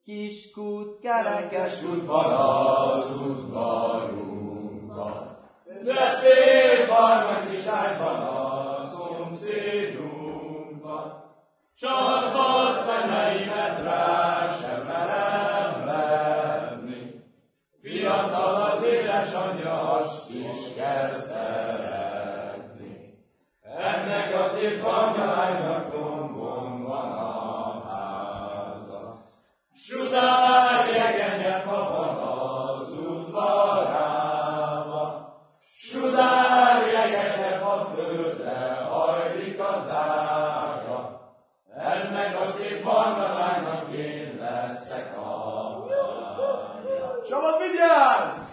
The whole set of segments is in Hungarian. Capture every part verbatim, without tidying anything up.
Kiskút, kerekes út van az udvarunkban, de szép barna kislágyban a szomszédunkban. Csarba szemeimet rá sem merem venni, fiatal az édesanyja, azt is kell szeretni. Ennek a szép farkánynak gombon van a háza, sudár jegenye fa van az udvarába, sudár jegenye fa földre hajlik az ága. Ennek a szép barnalánynak én leszek a lánya. Csaba, vigyázz!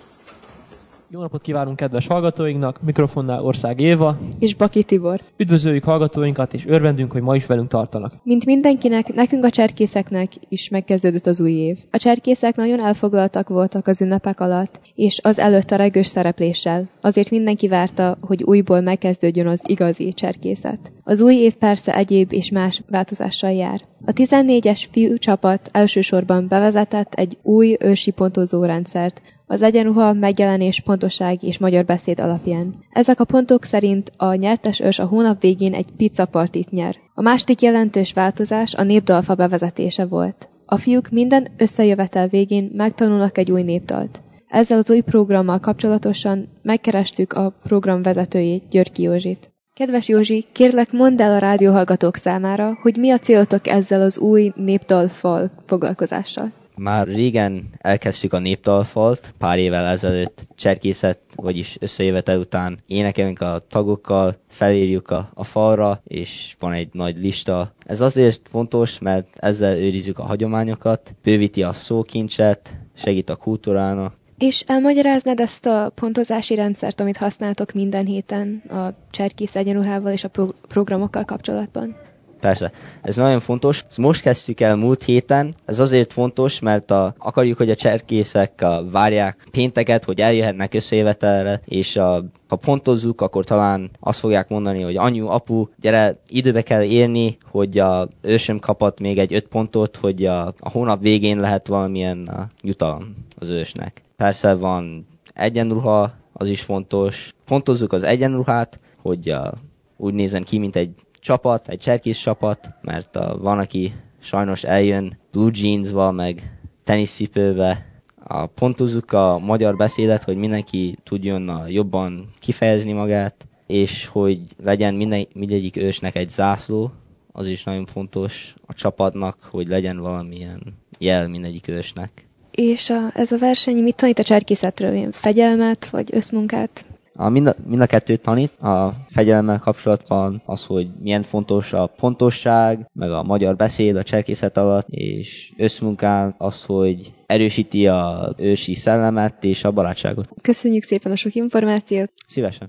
Jó napot kívánunk kedves hallgatóinknak, mikrofonnál Ország Éva és Baki Tibor. Üdvözöljük hallgatóinkat, és örvendünk, hogy ma is velünk tartanak. Mint mindenkinek, nekünk a cserkészeknek is megkezdődött az új év. A cserkészek nagyon elfoglaltak voltak az ünnepek alatt, és az előtt a regős szerepléssel. Azért mindenki várta, hogy újból megkezdődjön az igazi cserkészet. Az új év persze egyéb és más változással jár. A tizennégyes fiú csapat elsősorban bevezetett egy új ősi pontozó rendszert, az egyenruha, megjelenés, pontosság és magyar beszéd alapján. Ezek a pontok szerint a nyertes ős a hónap végén egy pizzapartit nyer. A második jelentős változás a népdalfa bevezetése volt. A fiúk minden összejövetel végén megtanulnak egy új népdalt. Ezzel az új programmal kapcsolatosan megkerestük a program vezetőjét, Györgyi Józsit. Kedves Józsi, kérlek mondd el a rádióhallgatók számára, hogy mi a célotok ezzel az új népdalfal foglalkozással. Már régen elkezdtük a népdalfalt, pár évvel ezelőtt cserkészet, vagyis összejövetel után énekelünk a tagokkal, felírjuk a, a falra, és van egy nagy lista. Ez azért fontos, mert ezzel őrizzük a hagyományokat, bővíti a szókincset, segít a kultúrának. És elmagyaráznád ezt a pontozási rendszert, amit használtok minden héten a cserkész egyenruhával és a pro- programokkal kapcsolatban? Persze, ez nagyon fontos. Ezt most kezdtük el múlt héten. Ez azért fontos, mert a, akarjuk, hogy a cserkészek a, várják pénteket, hogy eljöhetnek összejövetelre, és a, ha pontozzuk, akkor talán azt fogják mondani, hogy anyu, apu, gyere, időbe kell érni, hogy a ősöm kapott még egy öt pontot, hogy a, a hónap végén lehet valamilyen a, jutalom az ősnek. Persze van egyenruha, az is fontos. Pontozzuk az egyenruhát, hogy a, úgy nézzen ki, mint egy csapat, egy cserkész csapat, mert a, van, aki sajnos eljön blue jeansba, meg teniszcipőbe. A, pontozzuk a magyar beszédet, hogy mindenki tudjon a, jobban kifejezni magát, és hogy legyen minden, mindegyik ősnek egy zászló, az is nagyon fontos a csapatnak, hogy legyen valamilyen jel mindegyik ősnek. És a, ez a verseny mit tanít a cserkészetről? Ilyen fegyelmet, vagy összmunkát? A mind, a, mind a kettőt tanít. A fegyelemmel kapcsolatban az, hogy milyen fontos a pontosság, meg a magyar beszéd a cserkészet alatt, és összmunkán az, hogy erősíti a ősi szellemet és a barátságot. Köszönjük szépen a sok információt. Szívesen.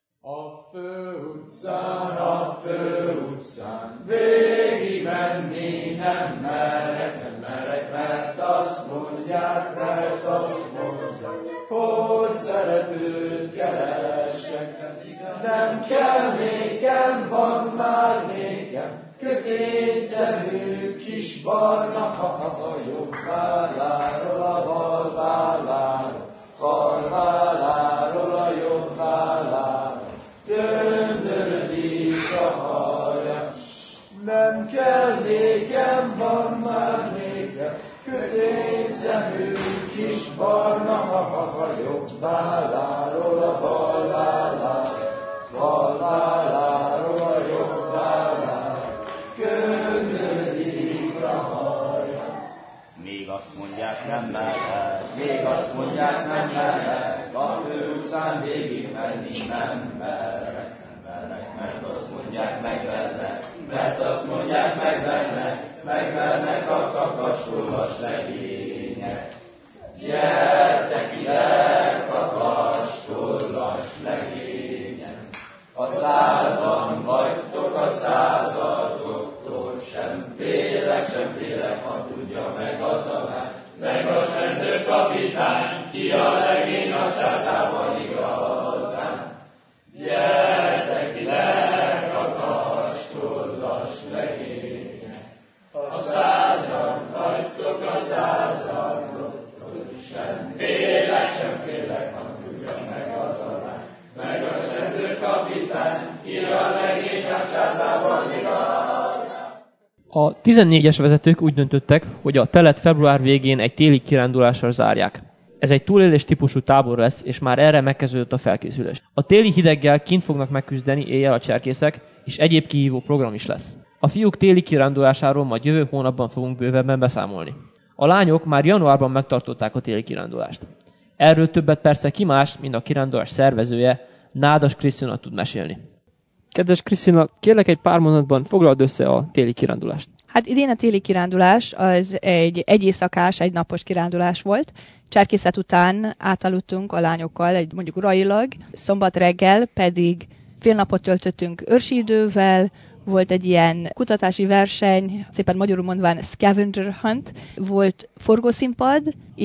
A fő utcán, a fő utcán, végig menni nem merek, nem merek, mert azt mondják, mert azt mondják, hogy szeretőt keresek. Nem kell nékem, van már nékem, kötényszemű kis barna haha, jobb válláról a bal válláról, bal válláról a jobb válláról, döndörödik a haja. Nem kell nékem, van már nékem, kötényszemű kis barna haha, jobb válláról a bal válláról, bal válláról a jobb válláról, döndörödik a haja. Még azt mondják, nem mehet, még azt mondják, nem mehet, a fő utcán végig menni nem merek, nem merek, mert azt mondják, megvernek, mert azt mondják, megvernek, megvernek a kakaskolvas legények. Gyertek ide, kakaskolvas legények, a százan vagytok a százatoktól, sem félek, sem félek, ha tudja meg az a lány, meg a sendő kapitány, ki a legény a csátában igazán. Gyertek ide, kakaskolvas legények, a százan vagytok a kapitány, ki a legényebb sárdában igaz. A tizennégyes vezetők úgy döntöttek, hogy a telet február végén egy téli kirándulással zárják. Ez egy túlélés típusú tábor lesz, és már erre megkezdődött a felkészülés. A téli hideggel kint fognak megküzdeni éjjel a cserkészek, és egyéb kihívó program is lesz. A fiúk téli kirándulásáról majd jövő hónapban fogunk bővebben beszámolni. A lányok már januárban megtartották a téli kirándulást. Erről többet persze ki más, mint a kirándulás szervezője, Nádas Krisztina tud mesélni. Kedves Krisztina, kérlek egy pár mondatban foglald össze a téli kirándulást. Hát idén a téli kirándulás az egy egy éjszakás, egy napos kirándulás volt. Cserkészet után átaludtunk a lányokkal, egy mondjuk urailag, szombat reggel pedig fél napot töltöttünk őrsi idővel, volt egy ilyen kutatási verseny, szépen magyarul mondván scavenger hunt, volt forgószínpad,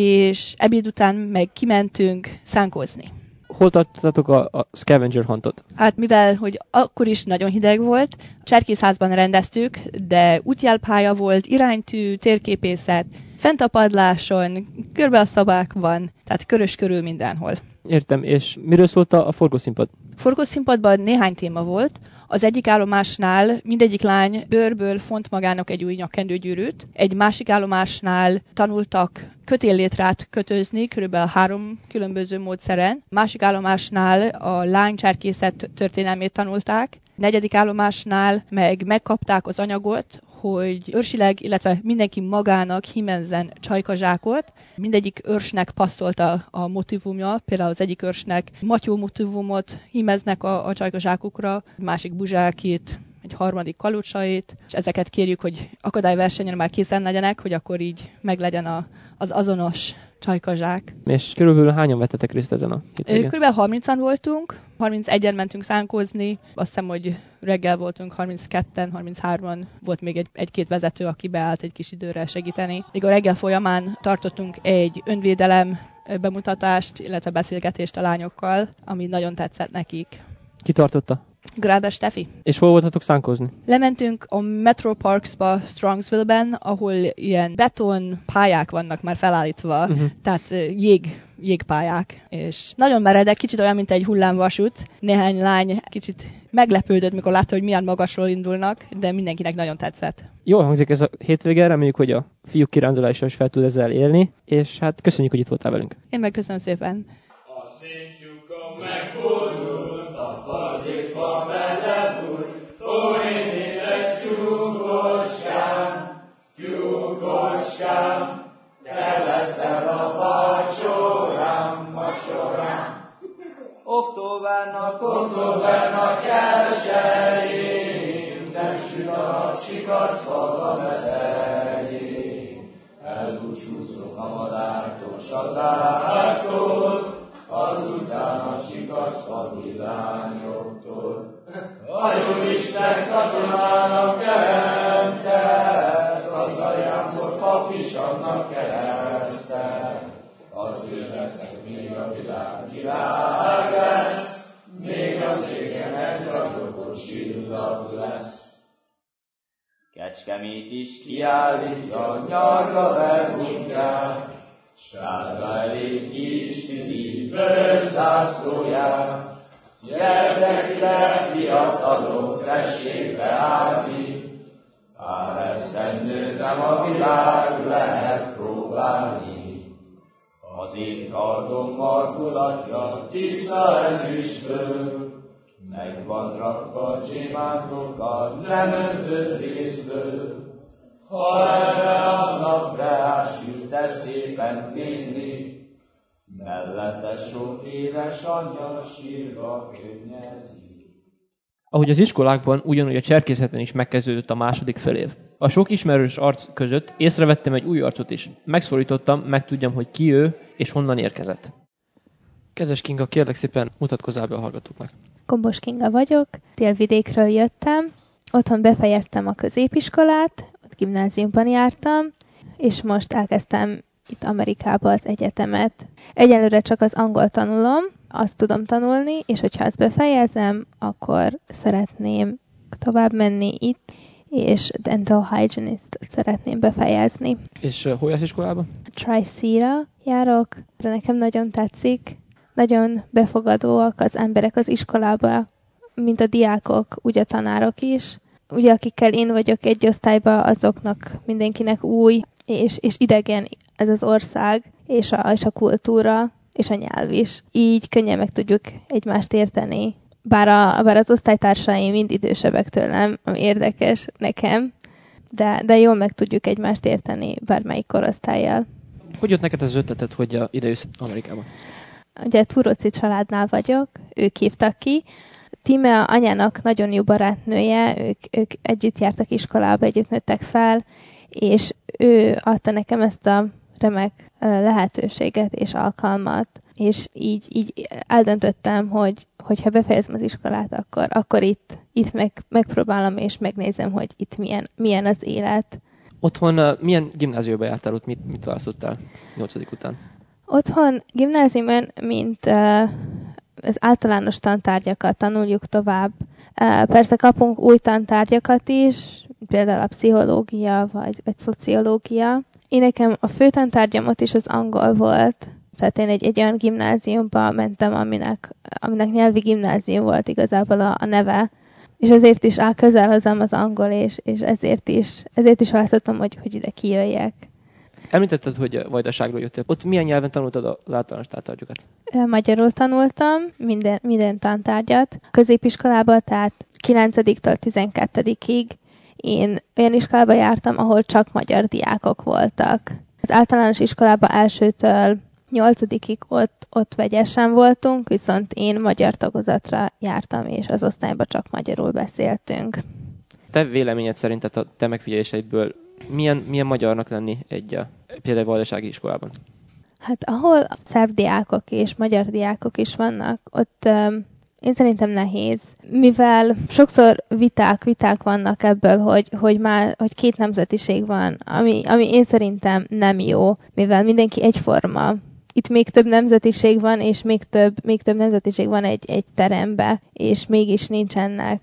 és ebéd után meg kimentünk szánkozni. Hol tartottatok a, a scavenger huntot? Hát mivel, hogy akkor is nagyon hideg volt, cserkészházban rendeztük, de útjelpálya volt, iránytű, térképészet, fent a padláson, körbe a szobákban, tehát körös körül mindenhol. Értem, és miről szólt a forgószínpad? Forgószínpadban néhány téma volt. Az egyik állomásnál mindegyik lány bőrből font magának egy új nyakkendőgyűrűt, egy másik állomásnál tanultak kötéllétrát kötözni, körülbelül három különböző módszeren. Másik állomásnál a lánycserkészet történelmét tanulták, negyedik állomásnál meg megkapták az anyagot, hogy őrsileg, illetve mindenki magának hímezzen csajkazsákot. Mindegyik őrsnek passzolta a motivumja, például az egyik őrsnek matyó motivumot hímeznek a, a csajkazsákukra, másik buzsákit, egy harmadik kalucsait, és ezeket kérjük, hogy akadályversenyen már készen legyenek, hogy akkor így meglegyen a, az azonos csajkazsák. És körülbelül hányan vettetek részt ezen a hétvégén? Körülbelül harmincan voltunk, harmincegyen mentünk szánkozni, azt hiszem, hogy reggel voltunk harmincketten, harminchárman, volt még egy, egy-két vezető, aki beállt egy kis időre segíteni. Még a reggel folyamán tartottunk egy önvédelem bemutatást, illetve beszélgetést a lányokkal, ami nagyon tetszett nekik. Ki tartotta? Gráber Stefi. És hol voltatok szánkozni? Lementünk a Metro Parksba Strongsville-ben, ahol ilyen beton pályák vannak már felállítva, uh-huh. tehát jég, jégpályák, és nagyon meredek, kicsit olyan, mint egy hullámvasút. Néhány lány kicsit meglepődött, mikor látta, hogy milyen magasról indulnak, de mindenkinek nagyon tetszett. Jól hangzik ez a hétvége, reméljük, hogy a fiúk kirándulása is fel tud ezzel élni, és hát köszönjük, hogy itt voltál velünk. Én meg köszönöm szépen. A széntyúka megfordult, a fazékba belebújt, ó, én édes tyúkocskám, tyúkocskám, te leszel a vacsorám, vacsorám. Októbernak, Októbernak elsején, nem süt a sikac maga meszerjén. Elbúcsúzok a madártól, s az ártól, azután a sikacfa villányoktól. A Jóisten katonának teremtett, az ajámból pap is annak keresztelt. Az is leszek, még a világ világ lesz, még az égen egy ragyogó csillag lesz. Kecskemét is Kiállítja nyarga verbunkját, sárga elé kis tűzi vörös zászlóját. Gyertek ide, fiatalok, tessék beállni, pár esztendő nem a világ lehet próbálni. Az én kardom markolatja tiszta ezüstből, meg van rakva gyémántokkal nem öntött részből. Ha erre a napra ásült el szépen fénylik, mellette sok édes angyal sírva könnyezik. Ahogy az iskolákban, ugyanúgy a cserkészeten is megkezdődött a második félév. A sok ismerős arc között észrevettem egy új arcot is. Megszólítottam, megtudjam, hogy ki ő és honnan érkezett. Kedves Kinga, kérlek szépen mutatkozzál be a hallgatóknak. Gombos Kinga vagyok, Délvidékről jöttem, otthon befejeztem a középiskolát, ott gimnáziumban jártam, és most elkezdtem itt Amerikában az egyetemet. Egyelőre csak az angol tanulom, azt tudom tanulni, és hogyha ezt befejezem, akkor szeretném tovább menni itt, és dental hygienist szeretném befejezni. És uh, hol jársz iskolába? Tri-C-ra járok, de nekem nagyon tetszik. Nagyon befogadóak az emberek az iskolába. mint a diákok, úgy a tanárok is. Ugye akikkel én vagyok egy osztályban, azoknak mindenkinek új és, és idegen ez az ország, és a, és a kultúra, és a nyelv is. Így könnyen meg tudjuk egymást érteni. Bár, a, bár az osztálytársaim mind idősebbek tőlem, ami érdekes nekem, de, de jól meg tudjuk egymást érteni bármelyik korosztállyal. Hogy jött neked az ötletet, hogy ide jössz Amerikába? Ugye Turóci családnál vagyok, ők hívtak ki. Tíme anyának nagyon jó barátnője, ők, ők együtt jártak iskolába, együtt nőttek fel, és ő adta nekem ezt a remek lehetőséget és alkalmat, és így, így eldöntöttem, hogy, hogy ha befejezem az iskolát, akkor, akkor itt, itt meg, megpróbálom és megnézem, hogy itt milyen, milyen az élet. Otthon uh, milyen gimnáziumba jártál ott? Mit, mit választottál nyolcadik után? Otthon gimnáziumon, mint uh, az általános tantárgyakat tanuljuk tovább. Uh, persze kapunk új tantárgyakat is, például a pszichológia vagy, vagy szociológia. Én nekem a fő tantárgyam ott is az angol volt, tehát én egy, egy olyan gimnáziumba mentem, aminek, aminek nyelvi gimnázium volt igazából a, a neve, és ezért is áll közel hozzám az angol, és, és ezért is, ezért is választottam, hogy, hogy ide kijöjjek. Említetted, hogy Vajdaságról jöttél. Ott milyen nyelven tanultad az általános tantárgyakat? Magyarul tanultam minden, minden tantárgyat. Középiskolában, tehát kilencediktől tizenkettedikig én olyan iskolába jártam, ahol csak magyar diákok voltak. Az általános iskolában elsőtől nyolcadikig ott, ott vegyesen voltunk, viszont én magyar tagozatra jártam, és az osztályban csak magyarul beszéltünk. Te véleményed szerint, tehát a te megfigyeléseidből milyen, milyen magyarnak lenni egy például vajdasági iskolában? Hát ahol szerb diákok és magyar diákok is vannak, ott um, én szerintem nehéz. Mivel sokszor viták, viták vannak ebből, hogy, hogy már hogy két nemzetiség van, ami, ami én szerintem nem jó, mivel mindenki egyforma. Itt még több nemzetiség van, és még több, még több nemzetiség van egy, egy terembe, és mégis nincsenek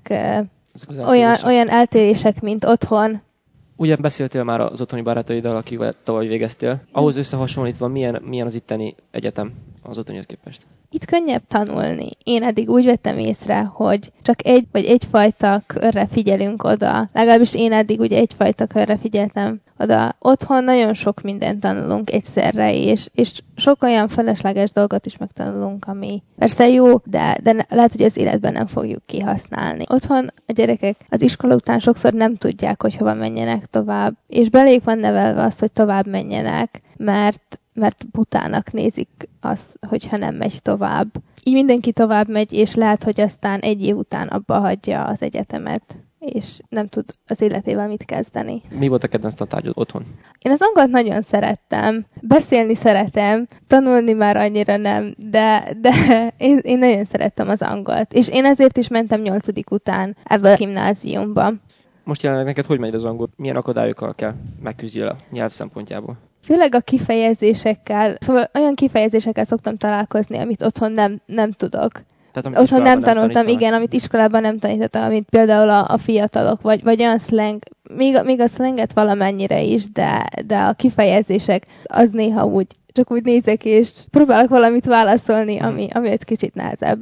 uh, olyan, olyan eltérések, mint otthon. Ugye beszéltél már az otthoni barátaiddal, akivel tavaly végeztél. Ahhoz összehasonlítva, milyen, milyen az itteni egyetem az otthonihoz képest? Itt könnyebb tanulni. Én eddig úgy vettem észre, hogy csak egy vagy egyfajta körre figyelünk oda. Legalábbis én eddig ugye egyfajta körre figyeltem oda. Otthon nagyon sok mindent tanulunk egyszerre, és, és sok olyan felesleges dolgot is megtanulunk, ami persze jó, de, de lehet, hogy az életben nem fogjuk kihasználni. Otthon a gyerekek az iskola után sokszor nem tudják, hogy hova menjenek tovább, és beléjük van nevelve azt, hogy tovább menjenek, mert mert butának nézik azt, hogyha nem megy tovább. Így mindenki tovább megy, és lehet, hogy aztán egy év után abba hagyja az egyetemet, és nem tud az életével mit kezdeni. Mi volt a kedvenc tantárgyad otthon? Én az angolt nagyon szerettem, beszélni szeretem, tanulni már annyira nem, de, de én, én nagyon szerettem az angolt. És én ezért is mentem nyolcadik után ebbe a gimnáziumba. Most jelenleg neked hogy megy az angol? Milyen akadályokkal kell megküzdjél a nyelv szempontjából? Főleg a kifejezésekkel, szóval olyan kifejezésekkel szoktam találkozni, amit otthon nem, nem tudok. Tehát, otthon nem tanultam, tanítanak. igen, amit iskolában nem tanítottam, amit például a, a fiatalok, vagy, vagy olyan slang, még, még a slanget valamennyire is, de, de a kifejezések az néha úgy, csak úgy nézek, és próbálok valamit válaszolni, ami, ami egy kicsit nehezebb.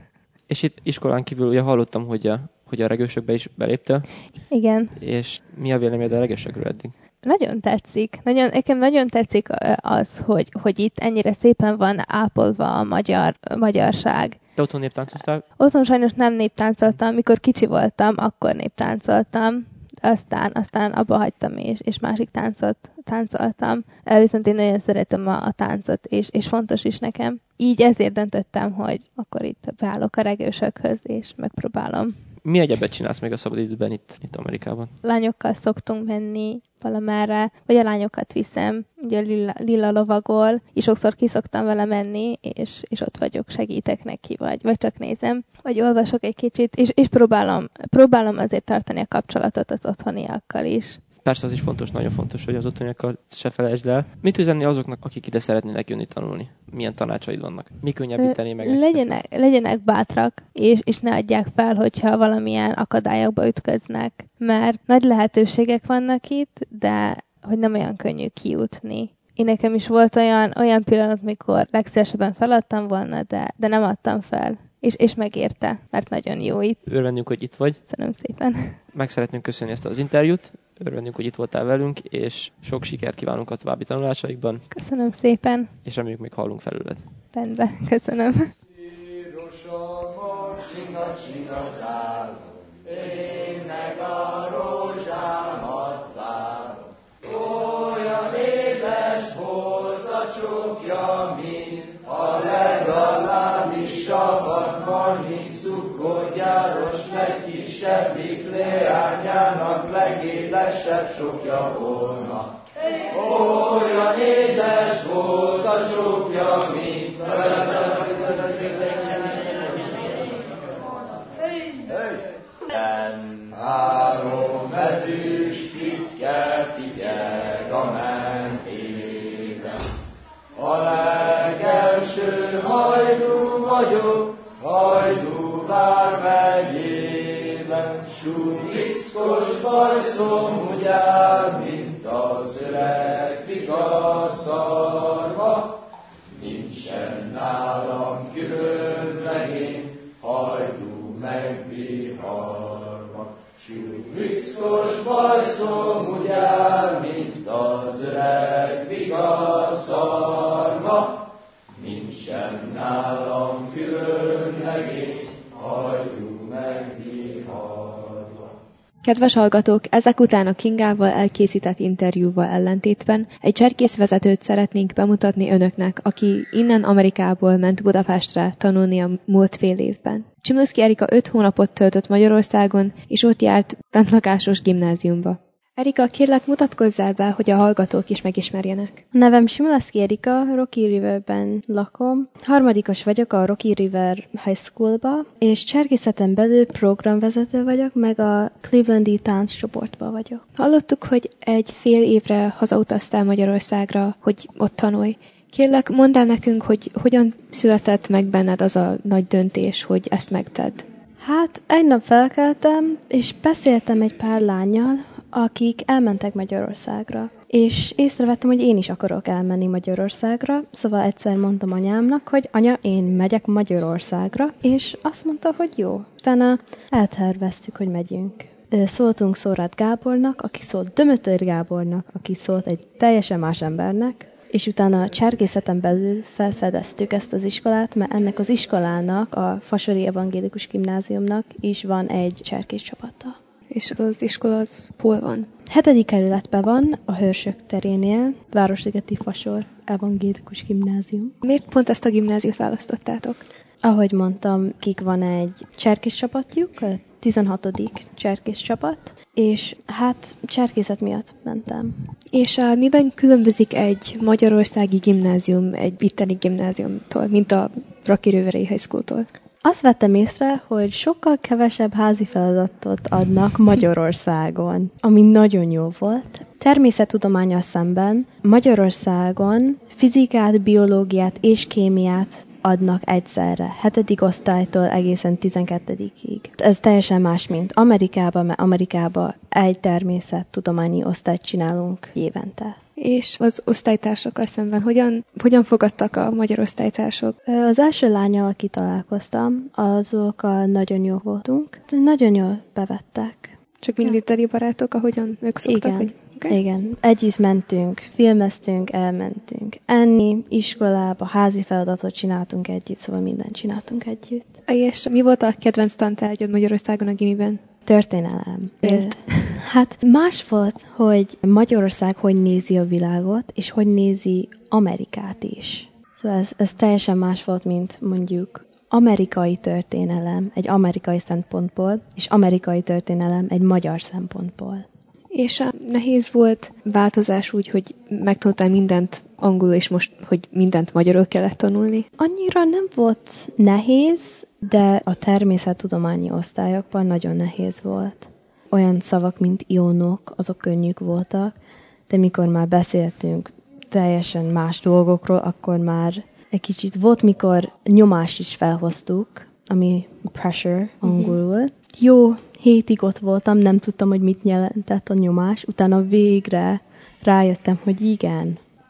És itt iskolán kívül ugye hallottam, hogy a, hogy a regősökbe is beléptél. Igen. És mi a véleményed a regősökről eddig? Nagyon tetszik. Nagyon, nekem nagyon tetszik az, hogy, hogy itt ennyire szépen van ápolva a magyar, a magyarság. Te otthon néptáncoltál? Otthon sajnos nem néptáncoltam. Mikor kicsi voltam, akkor néptáncoltam. Aztán, aztán abba hagytam, és, és másik táncot táncoltam. Viszont én nagyon szeretem a, a táncot, és, és fontos is nekem. Így ezért döntöttem, hogy akkor itt beállok a regősökhöz, és megpróbálom. Mi egyebet csinálsz még a szabadidőben itt, itt Amerikában? Lányokkal szoktunk menni valamerre, vagy a lányokat viszem, ugye lila, lila lovagol, és sokszor ki szoktam vele menni, és, és ott vagyok, segítek neki, vagy, vagy csak nézem, vagy olvasok egy kicsit, és, és próbálom, próbálom azért tartani a kapcsolatot az otthoniakkal is. Persze az is fontos, nagyon fontos, hogy az otthoniakkal se felejtsd el. Mit üzenni azoknak, akik ide szeretnének jönni tanulni? Milyen tanácsaid vannak? Mi könnyebbítené meg? Legyenek, legyenek bátrak, és, és ne adják fel, hogyha valamilyen akadályokba ütköznek. Mert nagy lehetőségek vannak itt, de hogy nem olyan könnyű kijutni. Én nekem is volt olyan, olyan pillanat, mikor legszívesebben feladtam volna, de, de nem adtam fel. és, és megérte, mert nagyon jó itt. Örvendünk, hogy itt vagy. Köszönöm szépen. Meg szeretnénk köszönni ezt az interjút. Örvendünk, hogy itt voltál velünk, és sok sikert kívánunk a további tanulásaikban. Köszönöm szépen. És reméljük, még hallunk felőled. Rendben, köszönöm. Énnek a rózsámat vár. Olyan édes volt a csókja, mint a legalábbisabban, mint cukorgyáros legkisebbik leányának legédesebb sokja volna. Olyan édes volt a csókja, mint a három ezüst pittyel figyel a mentében. A legelső hajdú vagyok, Hajdú vármegyében, Sulickos bajszom úgy áll, mint az öreg fika szarva. Nincsen nálam külön legény, Hajdú megviharva. Sulickos bajszom úgy áll, mint az öreg fika szarva. Nincsen nálam külön legény, Hajdú megviharva. Kedves hallgatók, ezek után a Kingával elkészített interjúval ellentétben egy cserkészvezetőt szeretnénk bemutatni önöknek, aki innen Amerikából ment Budapestre tanulni a múlt fél évben. Csimluszky Erika öt hónapot töltött Magyarországon, és ott járt bentlakásos gimnáziumba. Erika, kérlek, mutatkozzál be, hogy a hallgatók is megismerjenek. A nevem Csimluszky Erika, Rocky Riverben lakom. Harmadikos vagyok a Rocky River High Schoolba, és cserkészeten belül programvezető vagyok, meg a Clevelandi tánccsoportban vagyok. Hallottuk, hogy egy fél évre hazautaztál Magyarországra, hogy ott tanulj. Kérlek, mondd el nekünk, hogy hogyan született meg benned az a nagy döntés, hogy ezt megtedd. Hát, egy nap felkeltem, és beszéltem egy pár lánnyal, akik elmentek Magyarországra. És észrevettem, hogy én is akarok elmenni Magyarországra, szóval egyszer mondtam anyámnak, hogy anya, én megyek Magyarországra, és azt mondta, hogy jó. Utána elterveztük, hogy megyünk. Szóltunk Szórád Gábornak, aki szólt Dömötör Gábornak, aki szólt egy teljesen más embernek, és utána a cserkészeten belül felfedeztük ezt az iskolát, mert ennek az iskolának, a Fasori Evangélikus Gimnáziumnak is van egy cserkész csapata. És az iskola az hol van? Hetedik kerületben van, a Hősök terénél, Városligeti Fasor Evangélikus Gimnázium. Miért pont ezt a gimnáziumot választottátok? Ahogy mondtam, kik van egy cserkész csapatjuk, a tizenhatodik cserkész csapat, és hát cserkészet miatt mentem. És uh, miben különbözik egy magyarországi gimnázium egy itteni gimnáziumtól, mint a Rocky River High School-tól? Azt vettem észre, hogy sokkal kevesebb házi feladatot adnak Magyarországon, ami nagyon jó volt. Természettudománnyal szemben Magyarországon fizikát, biológiát és kémiát adnak egyszerre, hetedik osztálytól egészen tizenkettedikig. Ez teljesen más, mint Amerikában, mert Amerikában egy természettudományi osztályt csinálunk évente. És az osztálytársakkal szemben hogyan, hogyan fogadtak a magyar osztálytársak? Az első lányal, aki találkoztam, azokkal nagyon jó voltunk. Nagyon jól bevettek. Csak mindig teli barátok, ahogyan ők szoktak? Igen, vagy? Okay. Igen. Együtt mentünk, filmeztünk, elmentünk enni, iskolába, házi feladatot csináltunk együtt, szóval mindent csináltunk együtt. És mi volt a kedvenc tantárgyad Magyarországon a gimiben? Történelem. Miért? Hát más volt, hogy Magyarország hogy nézi a világot, és hogy nézi Amerikát is. Szóval ez, ez teljesen más volt, mint mondjuk amerikai történelem egy amerikai szempontból, és amerikai történelem egy magyar szempontból. És nehéz volt változás úgy, hogy megtanultál mindent angolul, és most, hogy mindent magyarul kellett tanulni? Annyira nem volt nehéz, de a természettudományi osztályokban nagyon nehéz volt. Olyan szavak, mint ionok, azok könnyűk voltak, de mikor már beszéltünk teljesen más dolgokról, akkor már egy kicsit volt, mikor nyomást is felhoztuk, ami pressure angolul. Mm-hmm. Jó, hétig ott voltam, nem tudtam, hogy mit jelentett a nyomás. Utána végre rájöttem, hogy igen,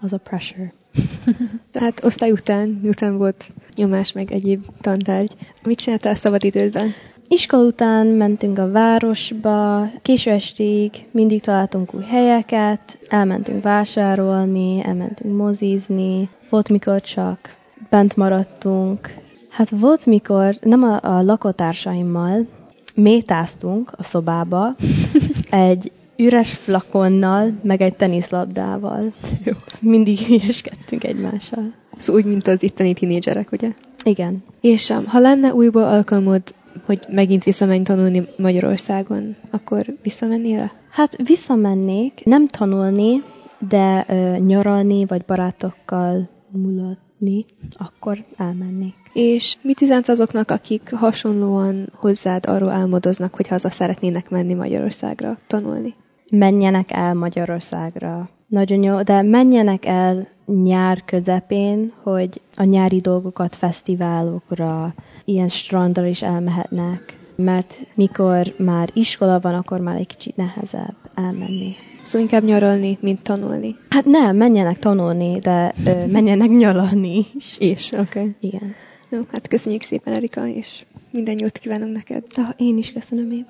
az a pressure. Tehát osztály után, miután volt nyomás meg egyéb tantárgy, mit csináltál szabadidődben? Iskola után mentünk a városba, késő estig mindig találtunk új helyeket, elmentünk vásárolni, elmentünk mozizni, volt mikor csak bent maradtunk. Hát volt mikor nem a, a lakótársaimmal métáztunk a szobába egy üres flakonnal, meg egy teniszlabdával. Jó. Mindig hülyeskedtünk egymással. Szóval úgy, mint az itteni tinédzserek, ugye? Igen. És um, ha lenne újból alkalmod, hogy megint visszamenj tanulni Magyarországon, akkor visszamennél? Hát visszamennék, nem tanulni, de ö, nyaralni, vagy barátokkal mulatni, akkor elmennék. És mit üzensz azoknak, akik hasonlóan hozzád arról álmodoznak, hogy haza szeretnének menni Magyarországra tanulni? Menjenek el Magyarországra. Nagyon jó, de menjenek el nyár közepén, hogy a nyári dolgokat fesztiválokra, ilyen strandra is elmehetnek, mert mikor már iskola van, akkor már egy kicsit nehezebb elmenni. Szóval inkább nyaralni, mint tanulni. Hát nem, menjenek tanulni, de ö, menjenek nyaralni is. És, oké. Okay. Igen. Jó, hát köszönjük szépen, Erika, és minden jót kívánunk neked. Ah, én is köszönöm, Éva.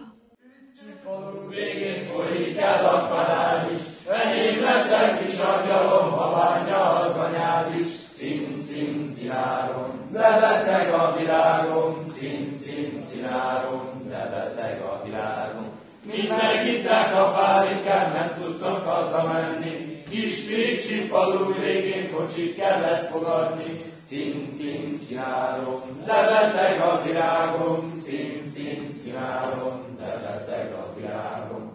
Végén folyik el a kanál is, enyém leszel kis angyalom, ha bánja az anyád is. Szín, szín, színárom, lebeteg a virágom, szín, szín, színárom, lebeteg a virágom. Mind megitták a párikát, nem tudtak hazamenni, kis pécsi falu végén kocsit kellett fogadni. Szín, szín, színárom, lebeteg a virágom, szín, szín, színárom, lebeteg a virágom.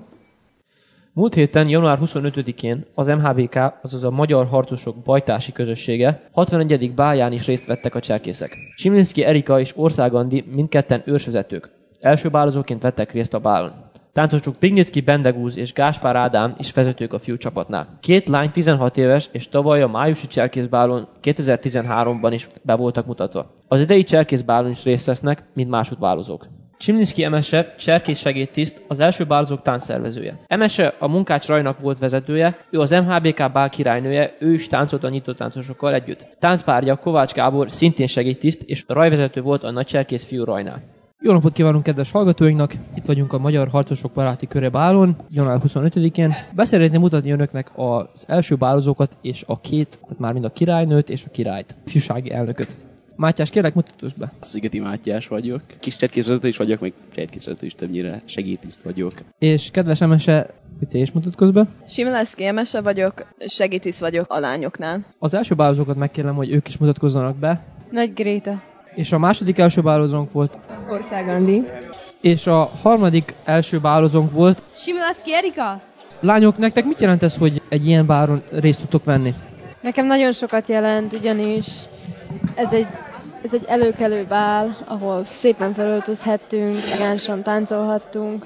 Múlt héten, január huszonötödikén az em há bé ká, azaz a Magyar Harcosok Bajtási Közössége hatvanegyedik bálján is részt vettek a cserkészek. Simlinszky Erika és Ország Andi mindketten ősvezetők. Első bálozóként vettek részt a bálon. Táncosok Pignicki Bendegúz és Gáspár Ádám is vezetők a fiú csapatnál. Két lány tizenhat éves, és tavaly a májusi cserkészbálon kétezer-tizenháromban is be voltak mutatva. Az idei cserkészbálon is részt vesznek, mint másodbálozók. Csimlinszky Emese, cserkész segédtiszt, az első bálozók táncszervezője. Emese a Munkács Rajnak volt vezetője, ő az em há bé ká bál királynője, ő is táncolt a nyitó táncosokkal együtt. Táncpárja Kovács Gábor szintén segédtiszt, és rajvezető volt a nagy cserkész fiú Rajnál. Jó napot kívánunk kedves hallgatóinknak! Itt vagyunk a Magyar Harcosok Baráti Köre bálon, január huszonötödikén. Beszeretném mutatni önöknek az első bálozókat és a két, tehát már mind a királynőt és a királyt, ifjúsági elnököt. Mátyás, kérlek, mutatós be. Szigeti Mátyás vagyok. Kis cserkészvezető is vagyok, meg cserkészvezető is többnyire, segédtiszt vagyok. És kedves Emese, te is mutatkozz be. Simlinszky Emese vagyok, segédtiszt vagyok a lányoknál. Az első bálozókat megkérem, hogy ők is mutatkozzanak be. Nagy Gréta. És a második első bálozónk volt Ország Andi. És a harmadik első bálozónk volt Simlinszky Erika. Lányok, nektek mit jelent ez, hogy egy ilyen bálon részt tudtok venni? Nekem nagyon sokat jelent, ugyanis ez egy, ez egy előkelő bál, ahol szépen felöltözhettünk, elegánsan táncolhattunk.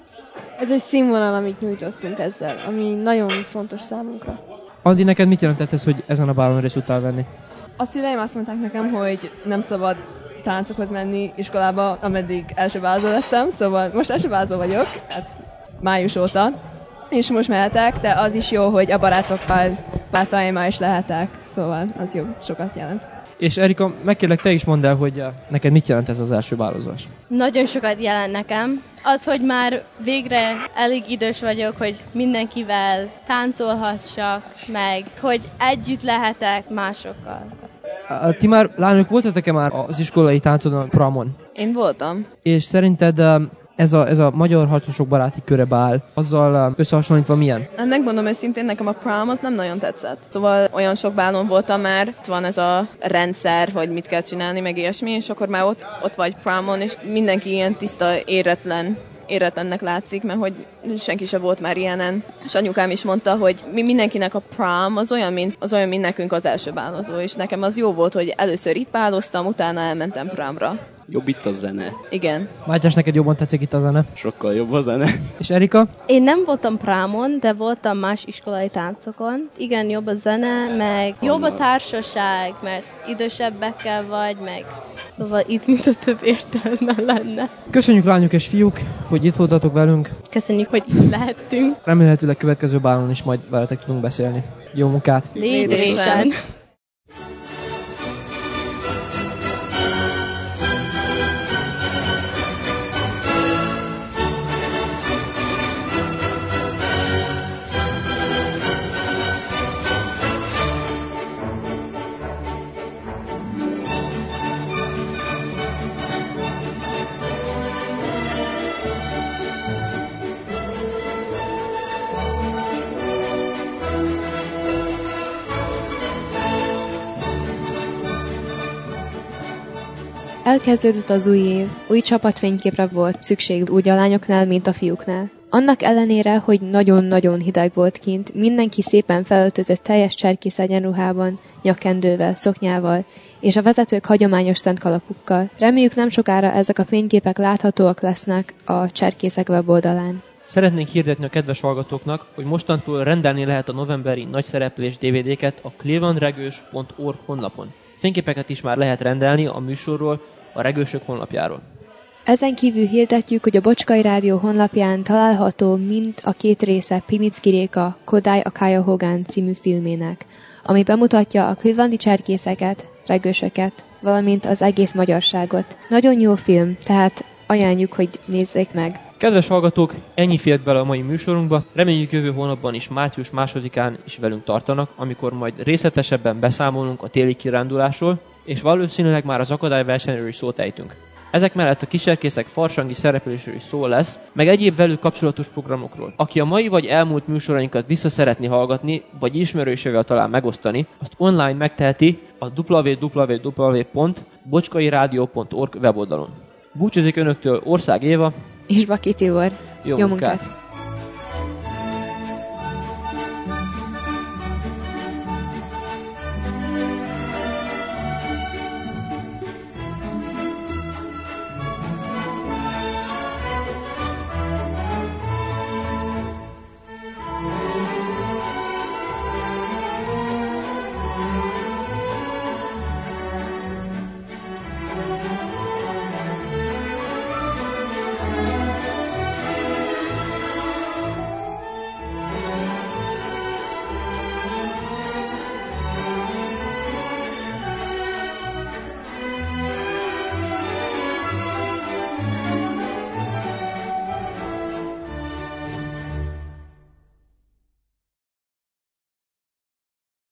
Ez egy színvonal, amit nyújtottunk ezzel, ami nagyon fontos számunkra. Andi, neked mit jelentett ez, hogy ezen a bálon részt tudtál venni? A szüleim azt mondták nekem, hogy nem szabad táncokhoz menni iskolába, ameddig első bálozó lettem, szóval most első bálozó vagyok, hát május óta, és most mehetek, de az is jó, hogy a barátokkal, barátaimmal is lehetek, szóval az jó, sokat jelent. És Erika, megkérlek, te is mondd el, hogy neked mit jelent ez az első bálozás? Nagyon sokat jelent nekem. Az, hogy már végre elég idős vagyok, hogy mindenkivel táncolhassak, meg hogy együtt lehetek másokkal. Ti már, lányok, voltatok-e már az iskolai táncon a Pramon? Én voltam. És szerinted ez a, ez a Magyar Harcosok Baráti Köre bál, azzal összehasonlítva milyen? Hát megmondom őszintén, nekem a prom az nem nagyon tetszett. Szóval olyan sok bálon voltam már, ott van ez a rendszer, hogy mit kell csinálni, meg ilyesmi, és akkor már ott, ott vagy promon, és mindenki ilyen tiszta, éretlen, éretlennek látszik, mert hogy senki sem volt már ilyenen. És anyukám is mondta, hogy mi mindenkinek a prom az olyan, mint, az olyan, mint nekünk az első bálozó, és nekem az jó volt, hogy először itt báloztam, utána elmentem promra. Jobb itt a zene. Igen. Mátyás, neked jobban tetszik itt a zene? Sokkal jobb a zene. És Erika? Én nem voltam prámon, de voltam más iskolai táncokon. Igen, jobb a zene, meg jobb a társaság, mert idősebbekkel vagy, meg szóval itt mint a több értelme lenne. Köszönjük, lányok és fiúk, hogy itt voltatok velünk. Köszönjük hogy itt lehettünk. Remélhetőleg következő bálon is majd veletek tudunk beszélni. Jó munkát! Létrésen! Elkezdődött az új év, új csapatfényképre volt szükség úgy a lányoknál, mint a fiúknál. Annak ellenére, hogy nagyon-nagyon hideg volt kint, mindenki szépen felöltözött teljes cserkész egyenruhában, nyakkendővel, szoknyával, és a vezetők hagyományos szentkalapukkal. Reméljük nem sokára ezek a fényképek láthatóak lesznek a cserkészek weboldalán. Szeretnénk hirdetni a kedves hallgatóknak, hogy mostantól rendelni lehet a novemberi nagyszereplés dé vé dé-ket a clevelandregős pont org honlapon. Fényképeket is már lehet rendelni a műsorról a Regősök honlapjáról. Ezen kívül hirdetjük, hogy a Bocskai Rádió honlapján található mind a két része Pinicki Réka Kodály a Cuyahoga című filmének, ami bemutatja a clevelandi cserkészeket, regősöket, valamint az egész magyarságot. Nagyon jó film, tehát ajánljuk, hogy nézzék meg. Kedves hallgatók, ennyi fért bele a mai műsorunkba. Reméljük jövő hónapban is március másodikán is velünk tartanak, amikor majd részletesebben beszámolunk a téli kirándulásról, és valószínűleg már az akadályversenyről is szót ejtünk. Ezek mellett a kísérkészek farsangi szereplésről is szó lesz, meg egyéb velük kapcsolatos programokról. Aki a mai vagy elmúlt műsorainkat vissza szeretné hallgatni, vagy ismerősével talán megosztani, azt online megteheti a double-u double-u double-u pont bocskairadio pont org weboldalon. Búcsúzik önöktől Ország Éva és Baki Tibor. Jó, Jó munkát! munkát.